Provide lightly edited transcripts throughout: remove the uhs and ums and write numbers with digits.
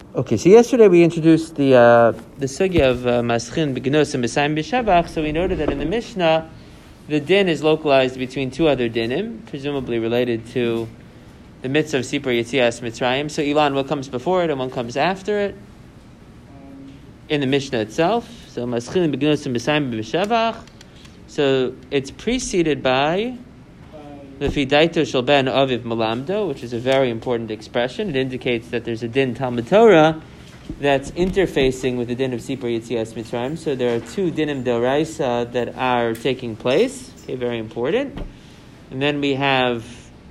Okay, so yesterday we introduced the sugya of maschin b'gnos and b'sayim b'shavach. So we noted that in the Mishnah, the din is localized between two other dinim, presumably related to the mitzvah of Sipur Yetzias Mitzrayim. So Ilan, what comes before it and what comes after it? In the Mishnah itself. So maschin b'gnos and b'sayim b'shavach. So it's preceded by the Fidaito shel ben aviv malamdo, which is a very important expression. It indicates that there's a din Talmud Torah that's interfacing with the din of Sipur Yetzias Mitzrayim. So there are two dinim d'oraisa that are taking place. Okay, very important. And then we have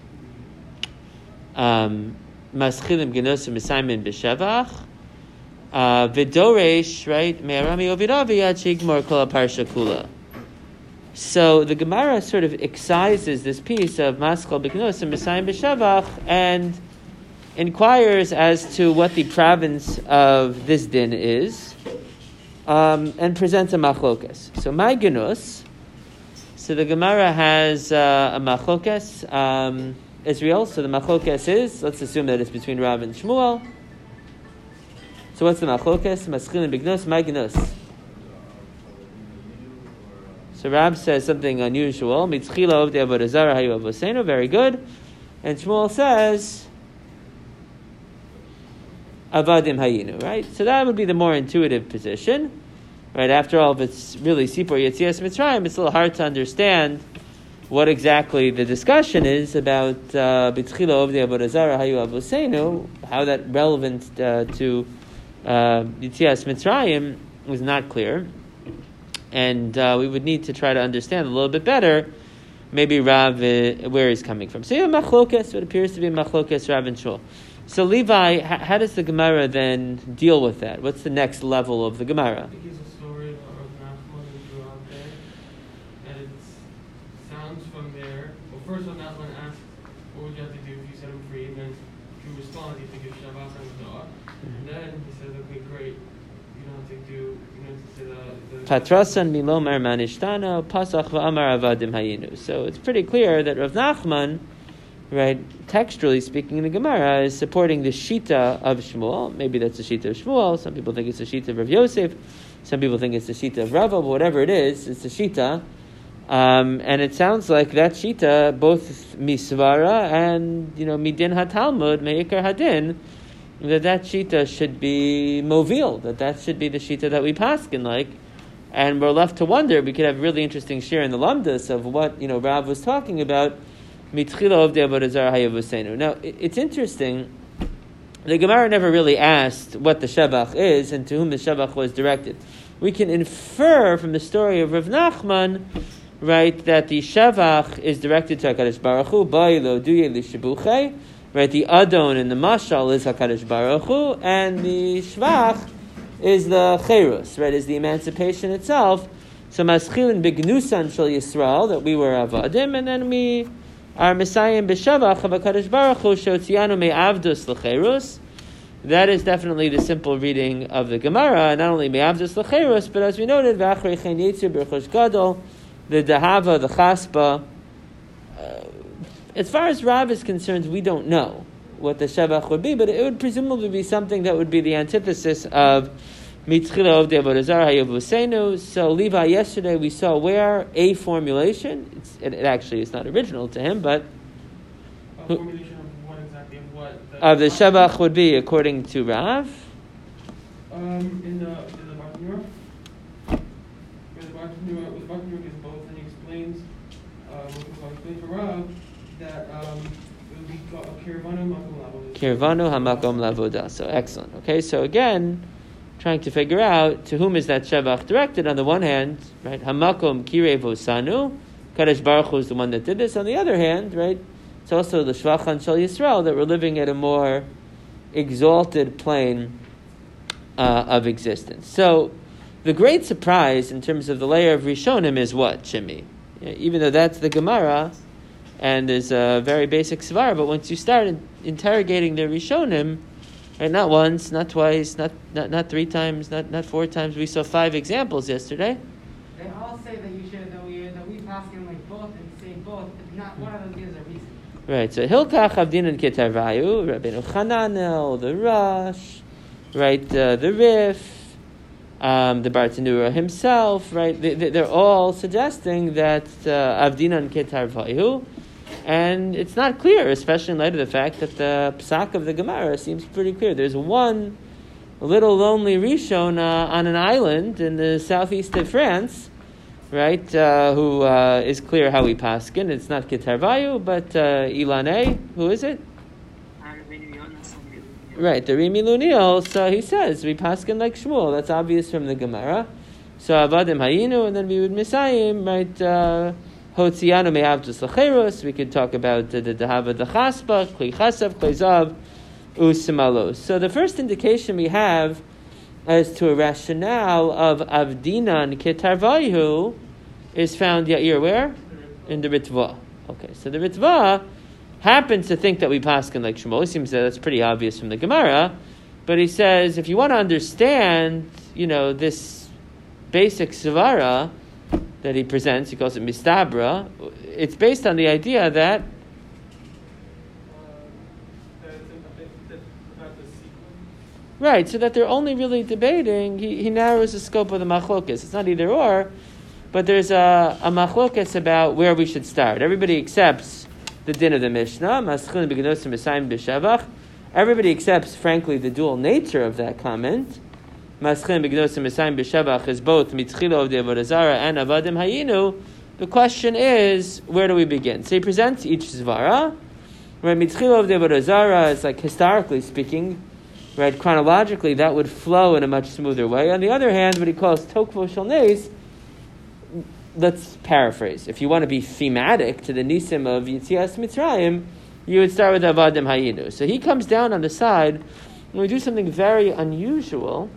maschilim genosim b'sayim b'shevach v'doresh, right? Me'arami oviravi ad shigmor kol parsha kula. So the Gemara sort of excises this piece of Maskal B'Knos and B'Sayim B'Shavach and inquires as to what the province of this din is, and presents a machlokas. So my Genus, so the Gemara has a machlokas, Israel. So the machlokas is, let's assume that it's between Rav and Shmuel. So what's the machlokas? Maschil B'Knos, my Genus. So Rab says something unusual. Mitzchila of the avodah zarah hayu avosenu. Very good. And Shmuel says avadim hayinu. Right. So that would be the more intuitive position. Right. After all, if it's really Sipur Yetzias Mitzrayim, it's a little hard to understand what exactly the discussion is about Mitzchila of the avodah zarah hayu avosenu. How that relevant to Yetzias Mitzrayim was not clear. And we would need to try to understand a little bit better, maybe Rav, where he's coming from. So you have machlokas, what appears to be machlokas, Rav and Shul. So Levi, how does the Gemara then deal with that? What's the next level of the Gemara? I think it's a story of Nachman who grew out there, and it sounds from there. Well, first of all, Nachman asked, what would you have to do if you set him free? And then he responds, you have to give Shabbat and the dog. And then he says, okay, great. You don't have to do, you know, to say the Patrasan milomar manishtana pasach va'amar avadim hayinu. So it's pretty clear that Rav Nachman, right, textually speaking in the Gemara, is supporting the shita of Shmuel. Maybe that's the shita of Shmuel. Some people think it's the shita of Rav Yosef. Some people think it's the shita of Rava. But whatever it is, it's the shita. And it sounds like that shita, both misvara and midin hatalmud meikar hadin, that shita should be movil. That should be the shita that we paskin like. And we're left to wonder. We could have really interesting share in the lamdas of what Rav was talking about. Mitchila of the avodah zarah hayavosenu. Now it's interesting. The Gemara never really asked what the shevach is and to whom the shevach was directed. We can infer from the story of Rav Nachman, right, that the shevach is directed to Hakadosh Baruch Hu. Ba'ilo duye lishabuchei. Right, the adon in the mashal is Hakadosh Baruch Hu, and the shvach is the cherus, right, is the emancipation itself. So maschilin b'gnusan shel Yisrael, that we were avadim, and then we are Messiah b'shavach of HaKadosh Baruch Hu shotzianu me'avdus l'cherus. That is definitely the simple reading of the Gemara, not only me'avdus l'cherus, but as we noted, v'achrei chen yitzir b'rechosh gadol, the dahava, the chaspa. As far as Rav is concerned, we don't know what the shevach would be, but it would presumably be something that would be the antithesis of mitzchila of the avodah zarah hayavosenu. So Levi, yesterday we saw where a formulation. It actually is not original to him, but a formulation of what exactly of the shevach would be according to Rav. In the Bartanura, where the Bartanura is both, and he explains for Rav that it would be called Kirvanu Makom Lavoda. Kirvanu Hamakom Lavoda. So excellent. Okay, so again, trying to figure out to whom is that shevach directed. On the one hand, right, Hamakom Kirei Vosanu, Kadosh Baruch Hu is the one that did this. On the other hand, right, it's also the Shvachan Shel Yisrael that we're living at a more exalted plane of existence. So the great surprise in terms of the layer of Rishonim is what, Shimi? Even though that's the Gemara, and there's a very basic svar, but once you start interrogating the Rishonim, right, not once, not twice, not three times, not four times. We saw 5 examples yesterday. They all say that you should that we pass in like both and say both, but not one of them gives a reason. Right. So Hilkach Avdin and Ketarvayu, Rabbeinu Chananel, the Rosh, right? The Rif, the Bartanura himself, right? They're all suggesting that Avdinan Ketarvayu, and it's not clear, especially in light of the fact that the psak of the Gemara seems pretty clear. There's one little lonely Rishon on an island in the southeast of France, right? Who is clear how we paskin. It's not Ketarvayu, but Ilane. Who is it? Right, the Rimi Luniel. So he says we paskin like Shmuel. That's obvious from the Gemara. So Avadim Hayinu, and then we would misayim, right? Hotzianu me'avdus lacheros. We could talk about the Hava the Chaspa, Kli Chasav, Kli Zav, Usimalos. So the first indication we have as to a rationale of Avdinan Ketarvayu is found, Yair, where? In the Ritva. Okay, so the Ritva happens to think that we paskin like Shmuel. He seems that that's pretty obvious from the Gemara, but he says if you want to understand, this basic svara that he presents, he calls it mistabra. It's based on the idea that right, so that they're only really debating. He narrows the scope of the machlokas. It's not either or, but there's a machlokas about where we should start. Everybody accepts the din of the Mishnah. Everybody accepts, frankly, the dual nature of that comment. Is both mitchila of the avodah zara and avadim hayinu. The question is, where do we begin? So he presents each zvara. Right, mitchila of the avodah zara is like historically speaking, right, chronologically that would flow in a much smoother way. On the other hand, what he calls tokvo shel nes, let's paraphrase. If you want to be thematic to the nisim of Yitzias Mitzrayim, you would start with Avadim Hayinu. So he comes down on the side, and we do something very unusual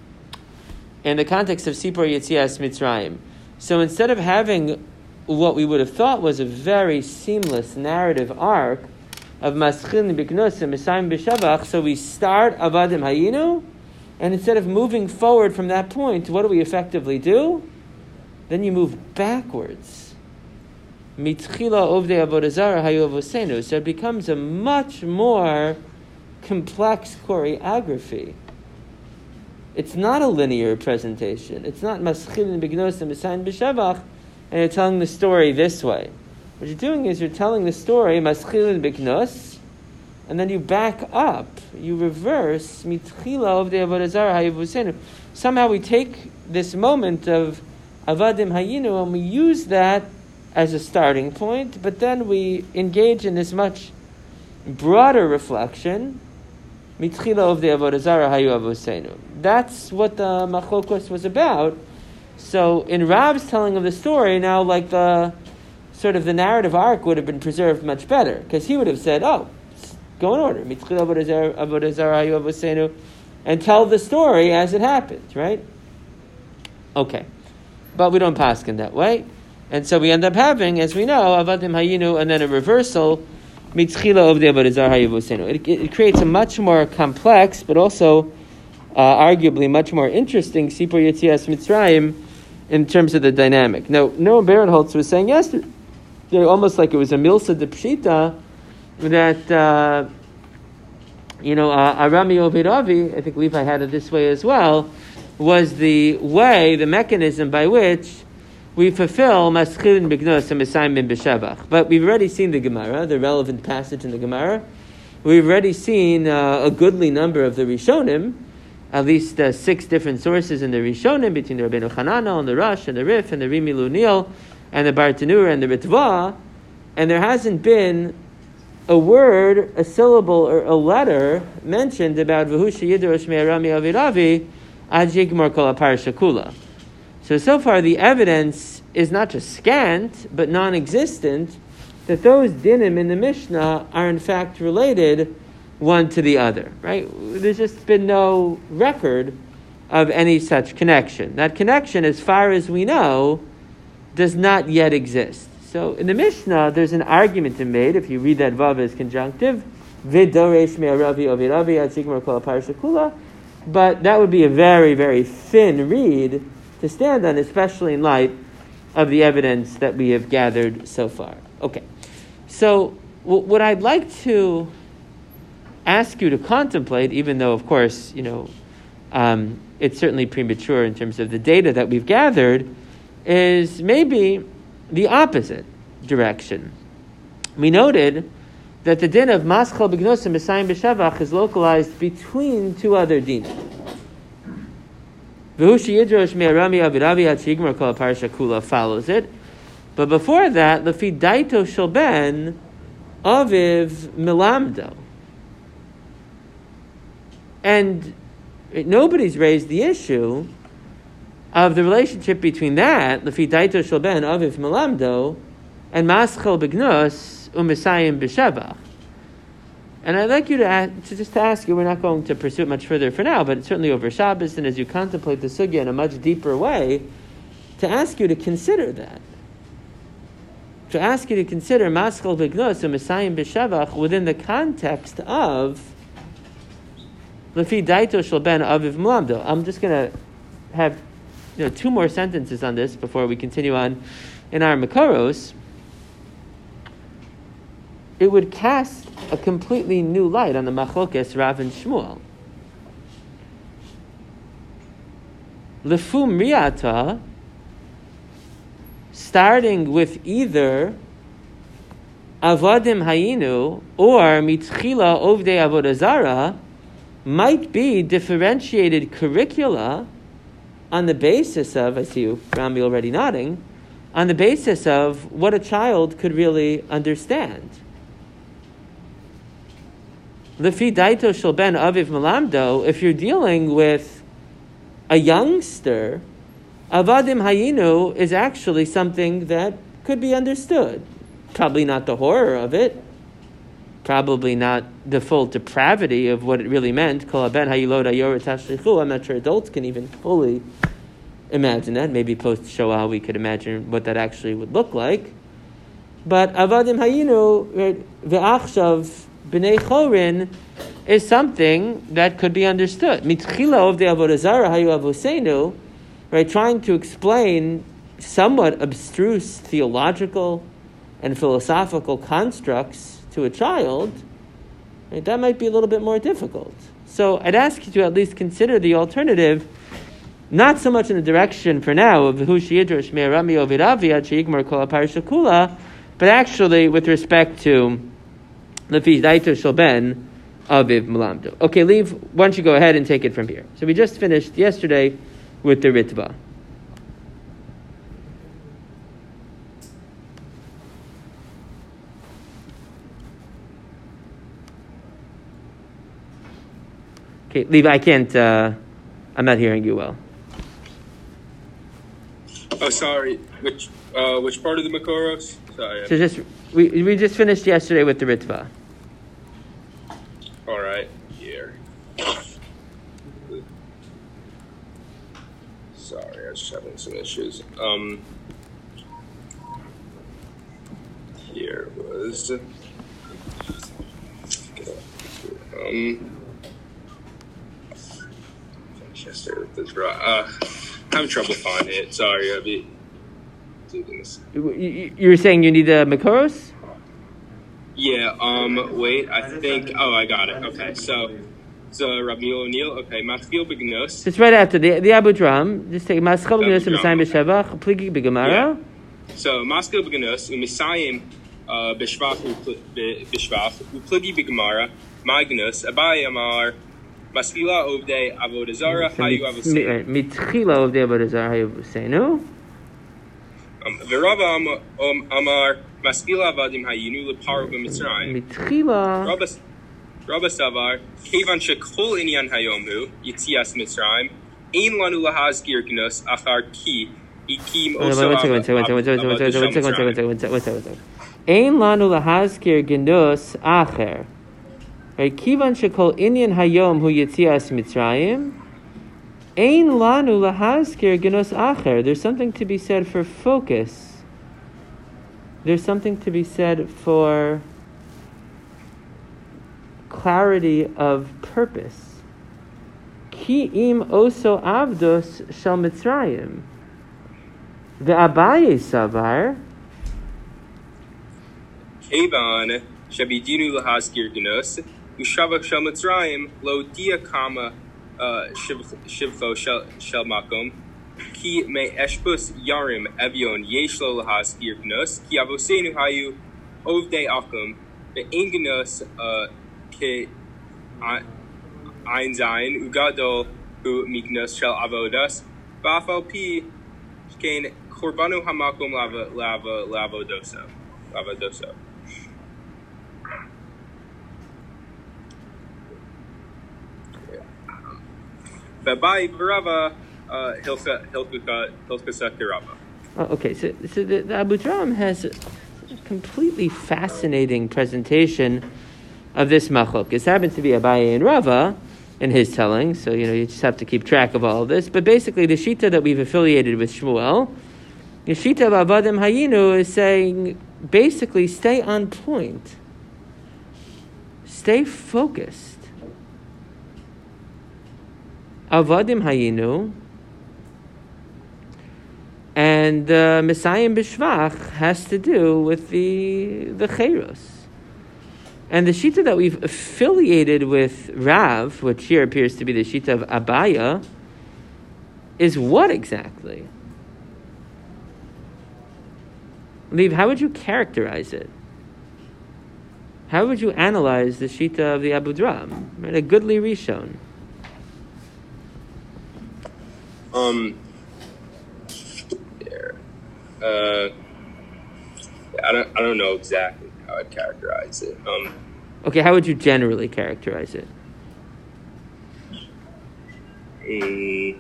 in the context of Sipur Yitzias Mitzrayim. So instead of having what we would have thought was a very seamless narrative arc of Maschil Biknosim, Misayim B'Shavach, so we start Avadim Hayinu, and instead of moving forward from that point, what do we effectively do? Then you move backwards. Mitchila ovdei avodah zara hayu avosenu. So it becomes a much more complex choreography. It's not a linear presentation. It's not maschilin b'gnosim b'sayin b'shavach, and you're telling the story this way. What you're doing is you're telling the story maschilin b'gnos, and then you back up. You reverse mitchila ovdei avodah zara hayu avosenu. Somehow we take this moment of Avadim Hayinu, and we use that as a starting point, but then we engage in this much broader reflection. Mitchila of the Avodah Zara Hayu Avosenu. That's what the Machlokos was about. So in Rav's telling of the story, now like the sort of the narrative arc would have been preserved much better, because he would have said, go in order. Mitchila Avodah Zara Hayu Avosenu, and tell the story as it happened, right? Okay. But we don't paskin that way. And so we end up having, as we know, Avadim Hayinu, and then a reversal, Mitchila of the Avodah Zara Hayavosenu. It creates a much more complex, but also arguably much more interesting Sipur Yetzias Mitzrayim in terms of the dynamic. Now, Noam Berenholtz was saying yesterday, almost like it was a milsa de pshita, that, Arami Oviravi, I think Levi had it this way as well, was the way, the mechanism by which we fulfill Maschilin B'Gnos and Mesayim bin B'Shavach. But we've already seen the Gemara, the relevant passage in the Gemara. We've already seen a goodly number of the Rishonim, at least 6 different sources in the Rishonim, between the Rabbeinu Hananel and the Rosh and the Rif and the Rimi Luniel and the Bartanura and the Ritva, and there hasn't been a word, a syllable, or a letter mentioned about V'hu sheyidrash me'arami aviravi Ajigmar kol parsha kula. So far the evidence is not just scant, but non-existent, that those dinim in the Mishnah are in fact related one to the other, right? There's just been no record of any such connection. That connection, as far as we know, does not yet exist. So in the Mishnah, there's an argument to be made, if you read that vav as conjunctive, Vidoresh me'aravi oviravi Ajigmar kol parsha kula, but that would be a very, very thin reed to stand on, especially in light of the evidence that we have gathered so far. Okay, so what I'd like to ask you to contemplate, even though, of course, it's certainly premature in terms of the data that we've gathered, is maybe the opposite direction. We noted that the din of maschal b'gnos and Messiah b'shavach is localized between two other dinim. V'hu sheyidrosh me'arami aviravi had sheyigmar kol parsha kula follows it. But before that, lefi daito shel ben aviv milamdo. And nobody's raised the issue of the relationship between that, lefi daito shel ben aviv milamdo, and maschal b'gnos u'mesayim b'shavach. And I'd like you to ask you, we're not going to pursue it much further for now, but certainly over Shabbos and as you contemplate the sugya in a much deeper way, to ask you to consider that. To ask you to consider maschal b'gnos u'mesayim b'shavach within the context of lefi daito shel ben aviv milamdo. I'm just going to have two more sentences on this before we continue on in our Makoros. It would cast a completely new light on the machlokes Rav and Shmuel. Lefum riata, starting with either avodim hayinu or mitchila ovdei avodah zara, might be differentiated curricula on the basis of, I see you, Rami, already nodding, on the basis of what a child could really understand. Lefi daito shel ben aviv melamdo, if you're dealing with a youngster, avadim hayinu is actually something that could be understood. Probably not the horror of it, probably not the full depravity of what it really meant. Kol ben hayilod ayor tashlichu. I'm not sure adults can even fully imagine that. Maybe post Shoah we could imagine what that actually would look like. But avadim hayinu ve'achshav b'nei chorin is something that could be understood. Mitchila of the avodah zara hayu avosenu, right? Trying to explain somewhat abstruse theological and philosophical constructs to a child, right? That might be a little bit more difficult. So I'd ask you to at least consider the alternative, not so much in the direction for now of who sheyidrosh me'arami oviravi ad sheyigmar kol parsha kula, but actually with respect to lefi daito shel ben aviv melamdo. Okay, Leave, why don't you go ahead and take it from here. So we just finished yesterday with the Ritva. Okay, Leave, I can't, I'm not hearing you well. Oh, sorry. Which part of the Makoros? Sorry. So we just finished yesterday with the Ritva. All right. Here. Sorry, I was just having some issues. Here was. Yesterday with the draw. Having trouble finding it. Sorry, I'll be doing this. You're saying you need the Makoros? Yeah, wait, I think, I got it. Okay, so Rabbi O'Neill, okay, Matfil B'Gnos. It's right after the Abu Dram. Just take Maschal B'Gnos and Messiah B'Shavach, Pligi B'Gemara. So, Maschal B'Gnos, Messiah B'Shvach, Pligi B'Gemara, Magnos, Abai Amar, Maskila Ovdei Avodah Zara, Hayu Avosenu. Mitchila Ovdei Avodah Zara, Hayu Avosenu. V'Rava Amar, Maskila Avadim Hayinu Leparo B'Mitzrayim. Mitchila. Rabba Savar, Kevan Shekol Inyan Hayomu, Yitzias Mitzrayim, Ein Lanu Lahazgir Gnos, Achar Ki, Ikim Oso One second. Ein Lanu Lahazgir Gnos, Acher. Kivan Shekol Inyan Hayom Hu Yitzias Mitzrayim. Ein Lanu Lahazgir Gnos, Acher. There's something to be said for focus. There's something to be said for clarity of purpose. Ki im oso avdos shel Mitzrayim. Ve'abaye savar. Kevan Shabidinu Lahazgir Gnos, Ushavach Shel Mitzrayim Lo Dia Kama Shivcho Shel Makom Ki Me Eshbus Yarim Evion Yesh Lo Lahaskir Gnus Ki Avosenu Hayu Ovdei Akum Ve'en Gnus Ke Ein Zayin Ugadol Hu Mignus Shel Avodas Bafal Pi Shkein Korbanu Hamakum Lavadoso. Babai Barava Hilkusa Kirava. Okay, so the Abu Dram has a completely fascinating presentation of this machlok. It happens to be Abaye and Rava in his telling, so you just have to keep track of all of this. But basically, the shita that we've affiliated with Shmuel, the shita of Avadim Hayinu, is saying basically stay on point, stay focused. Avadim Hayinu and Messiah B'Shvach has to do with the Cheiros. And the shita that we've affiliated with Rav, which here appears to be the shita of Abaya, is what exactly? Liv, how would you characterize it? How would you analyze the shita of the Abu Dram? Right, a goodly rishon. I don't know exactly how I'd characterize it. Okay, how would you generally characterize it? Okay.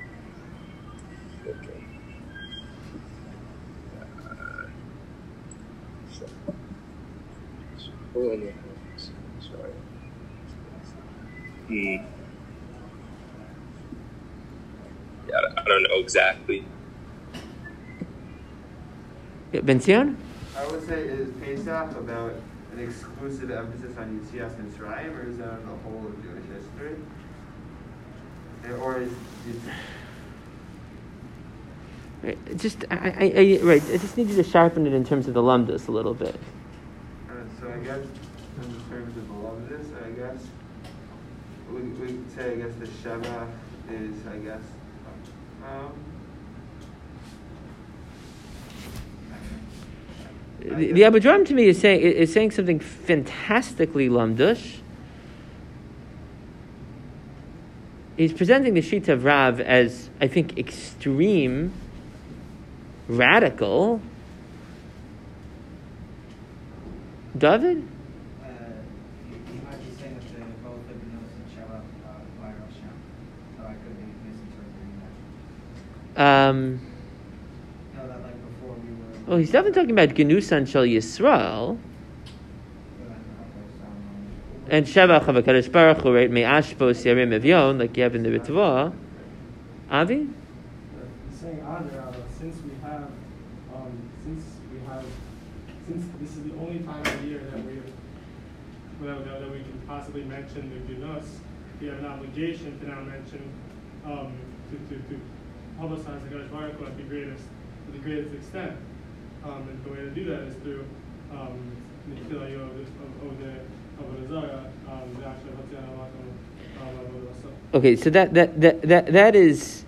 Yeah, I don't know exactly. Ben Zion? I would say, is Pesach about an exclusive emphasis on Yetzias Mitzrayim, or is that on the whole of Jewish history? Or is Right, just I just need you to sharpen it in terms of the lumdus a little bit. So I guess in terms of all of this, I guess we say the Sheva is the Abu Dram to me is saying something fantastically lumdush. He's presenting the shita of Rav as, I think, extreme, radical. David? You might be saying that both of Gnus and Sheva by Rosh Hashanah, so I could be misinterpreting that. No, that before we were. Well, he's definitely talking about Genusan Shel Yisrael. And Shevach of HaKadosh Baruch Hu, right? Me'ashpos Yarim Evyon, like you have in the Ritva. Avi? Saying since this is the only time of year that we can possibly mention the Gnus, we have an obligation to now mention to publicize the HaKadosh Baruch Hu to the greatest extent. And the way to do that is through Okay, so that is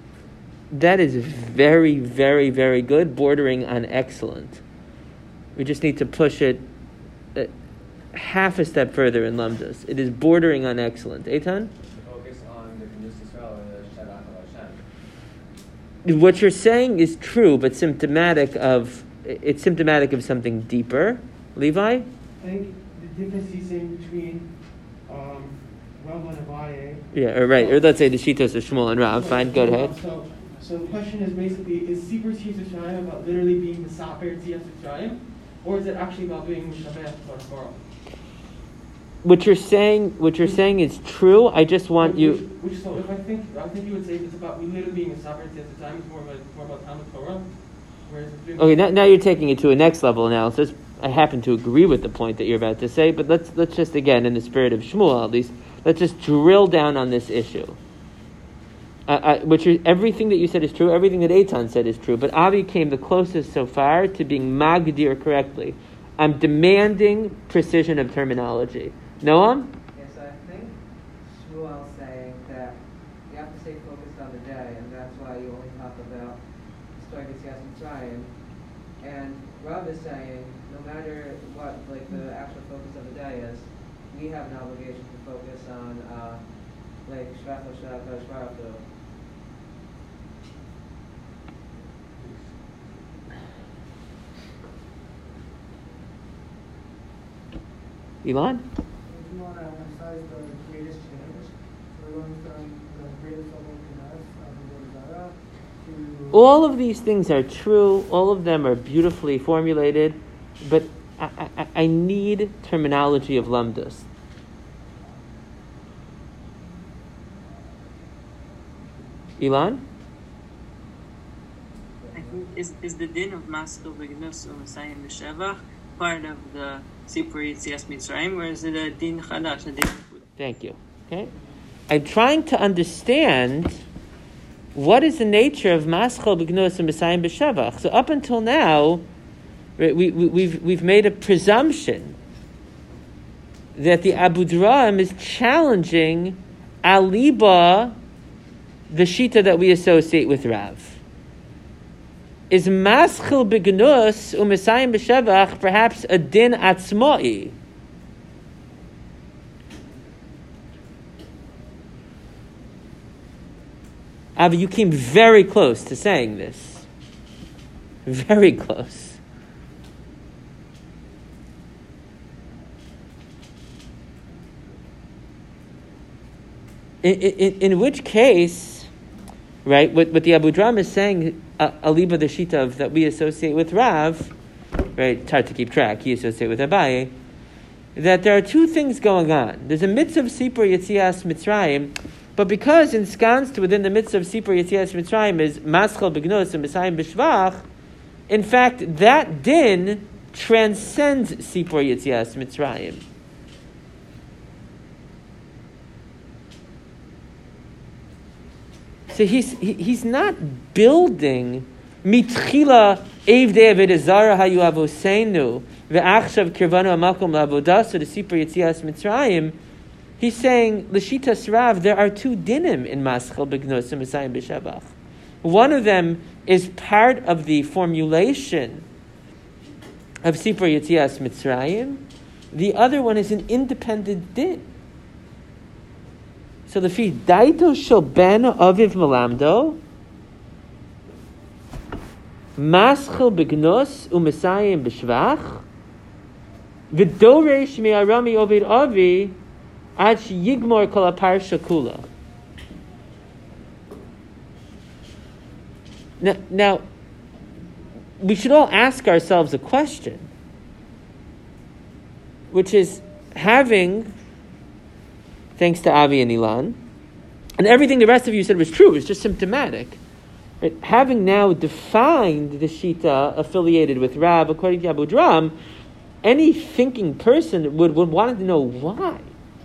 very, very, very good, bordering on excellent. We just need to push it half a step further in Lamdas. It is bordering on excellent. Eitan? Focus on the Gnus Yisrael and the Shevach of Hashem. What you're saying is true, but symptomatic of something deeper. Levi? I think the difference he's saying between Rav and Abaye. Yeah, or let's say the Shitos of Shmuel and Rav. Fine, go ahead. So the question is basically, is Sipur Tzitz Yisrael about literally being the Saper Tzitz Yisrael, or is it actually about being Mishabech Baruch? What you're saying is true. I just want you. So if I think you would say it's about literally being a Saper Tzitz Yisrael, it's more about Talmud Torah. Okay, now you're taking it to a next level analysis. I happen to agree with the point that you're about to say, but let's just, again, in the spirit of Shmuel at least, let's just drill down on this issue. Everything that you said is true, everything that Eitan said is true, but Avi came the closest so far to being magdir correctly. I'm demanding precision of terminology. Noam? Yes, I think Shmuel's saying that you have to stay focused on the day, and that's why you only talk about the story of Yetzias Mitzrayim. And Rav is saying, no matter what like the actual focus of the day is, we have an obligation to focus on like Shvach HaShem HaKadosh Baruch Hu. Elon? If you want to emphasize the greatest change, we're going from the greatest level of Kenas, to All of these things are true. All of them are beautifully formulated, but I need terminology of lamdas. Elon? I think is the din of Maskil B'Gnus U'Mesayim B'Shevach part of the Sipur Yetzias Mitzrayim, or is it a din chadash, a din? Thank you. Okay, I'm trying to understand what is the nature of Maskil B'Gnus U'Mesayim B'Shevach. So up until now, we've made a presumption that the Abu Draim is challenging Aliba, the Shita that we associate with Rav. Is Maschil B'Gnus U'Mesayim B'Shevach perhaps a din atzmai? Avi, you came very close to saying this. Very close. In which case, right, what the Abu Draim is saying, Aliba the Shita that we associate with Rav, right, it's hard to keep track, he associate with Abaye, that there are two things going on. There's a mitzvah of Sipur Yetzias Mitzrayim, but because ensconced within the mitzvah of Sipur Yetzias Mitzrayim is Maschal B'Gnus and Mesayim B'Shvach, in fact, that din transcends Sipur Yetzias Mitzrayim. So he's not building mitchila evdei avedazara hayu avosenu ve'achshav kirvanu amakom la'avodah, so the Sipur Yetzias Mitzrayim. He's saying l'shitas Rav, there are two dinim in Maschal B'Gnus and Mesayim B'Shevach. One of them is part of the formulation of Sipur Yetzias Mitzrayim. The other one is an independent din. So the fi daito shel ben aviv melamdo maschil b'gnus u'mesayim b'shvach v'doresh me'arami ovid avi ad sheyigmor kol haparsha kula. Now, we should all ask ourselves a question, which is having, thanks to Avi and Ilan, and everything the rest of you said was true, it was just symptomatic. Right? Having now defined the Shita affiliated with Rab, according to Abu Draim, any thinking person would want to know why.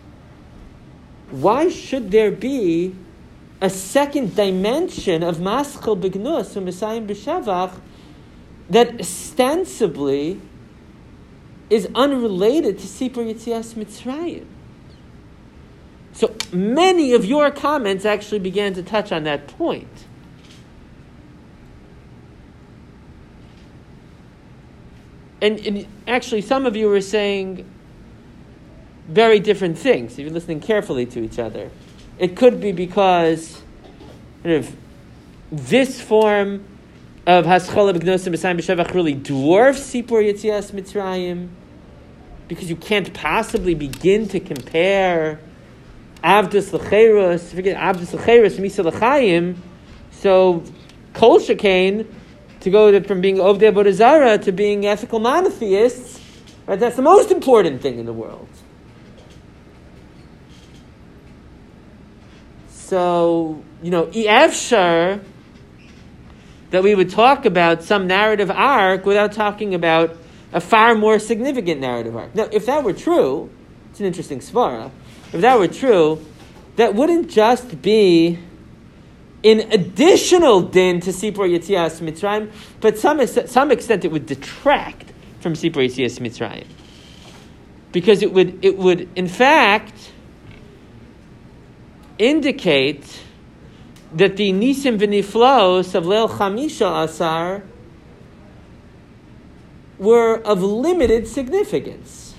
Why should there be a second dimension of Maschil B'Gnus and Mesayim B'Shevach that ostensibly is unrelated to Sipur Yetzias Mitzrayim? So many of your comments actually began to touch on that point. And actually some of you were saying very different things, if you're listening carefully to each other. It could be because this form of Haschala B'Gnos and Mesayim B'Shevach really dwarfs Sipur Yetzias Mitzrayim, because you can't possibly begin to compare Avdus L'Cheirus, forget Avdus L'Cheirus, Misa L'Chaim, so Kol Shekain, to go from being Ovdei Avodah Zarah to being ethical monotheists, right? That's the most important thing in the world. So, Efshar, that we would talk about some narrative arc without talking about a far more significant narrative arc. Now, if that were true, it's an interesting svara. If that were true, that wouldn't just be an additional din to Sipur Yetzias Mitzrayim, but some extent it would detract from Sipur Yetzias Mitzrayim. because it would in fact indicate that the Nisim v'Niflos of Leil Chamisha Asar were of limited significance.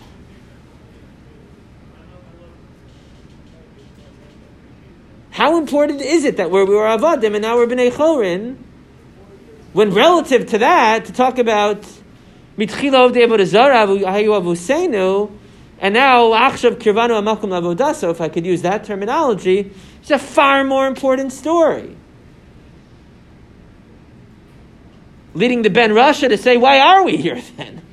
How important is it that we were Avadim and now we're B'nai Chorin, when relative to that, to talk about Mitchila of the Avodah Zarah, Hayu Avuseinu, and now Achshav Kirvanu Amakum Lavodaso, if I could use that terminology, it's a far more important story. Leading the Ben Rasha to say, why are we here then?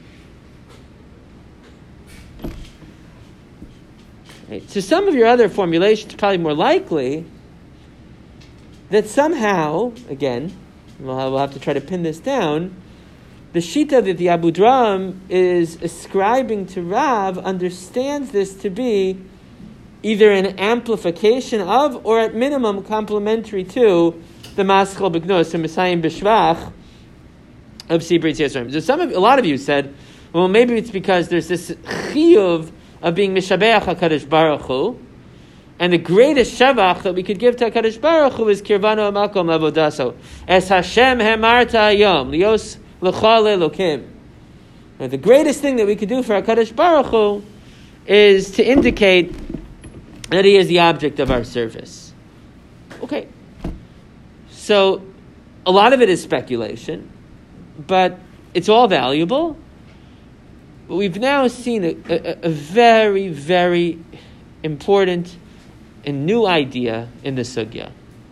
Right. So some of your other formulations are probably more likely that somehow, again, we'll have to try to pin this down, the Shita that the Abudram is ascribing to Rav understands this to be either an amplification of, or at minimum complementary to, the Maschil B'Gnos and Messiah B'Shvach of Sibur Yetzias Mitzrayim. So a lot of you said, well, maybe it's because there's this chiyuv of being Mishabeach HaKadosh Baruch Hu, and the greatest shavach that we could give to HaKadosh Baruch Hu is Kirvanu Amakom Lavodaso. Es Hashem Hemarta Yom, Lios L'chal Elokim. The greatest thing that we could do for HaKadosh Baruch Hu is to indicate that He is the object of our service. Okay. So, a lot of it is speculation, but it's all valuable. But we've now seen a very, very important and new idea in the sugya.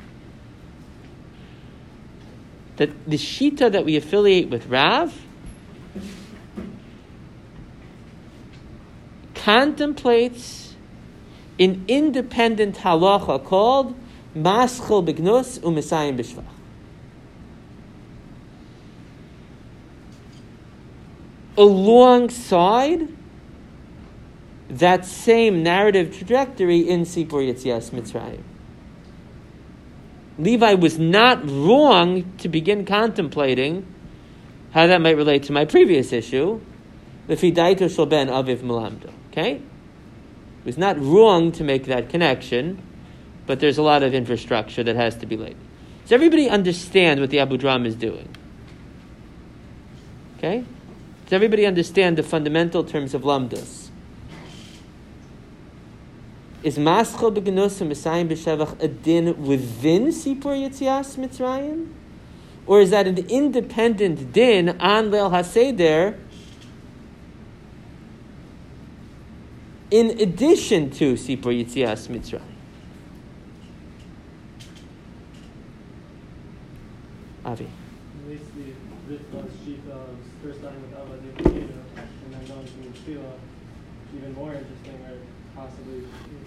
That the shita that we affiliate with Rav contemplates an independent halacha called Maschil B'Gnus U'Mesayim B'Shvach. Alongside that same narrative trajectory in Sipur Yetzias Mitzrayim. Levi was not wrong to begin contemplating how that might relate to my previous issue, the Fidaito Shel Ben Aviv Melamdo. Okay? It was not wrong to make that connection, but there's a lot of infrastructure that has to be laid. Does everybody understand what the Abudram is doing? Okay? Does everybody understand the fundamental terms of Lamdus? Is Maschil B'Gnus and Messiah B'Shevach a din within Sipur Yetzias Mitzrayim? Or is that an independent din on Leil HaSeder in addition to Sipur Yetzias Mitzrayim? Avi. At least the Ritva's Shita of first starting with Avadim and then going to Tefillah, even more interesting, or possibly.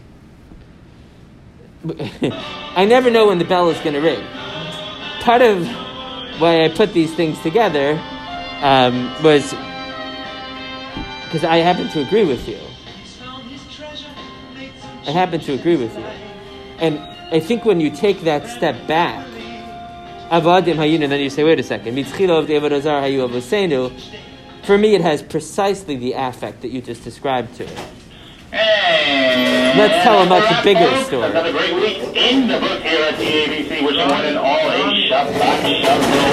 I never know when the bell is going to ring. Part of why I put these things together was because I happen to agree with you. I happen to agree with you. And I think when you take that step back, Avadim Hayinu, and then you say, wait a second, Mitzchila of the Avodah Zarah Hayu Avuseinu, for me it has precisely the affect that you just described to it. Let's tell a much bigger story. Another great week in the book here at the ABC, wishing one and all a Shabbat Shalom.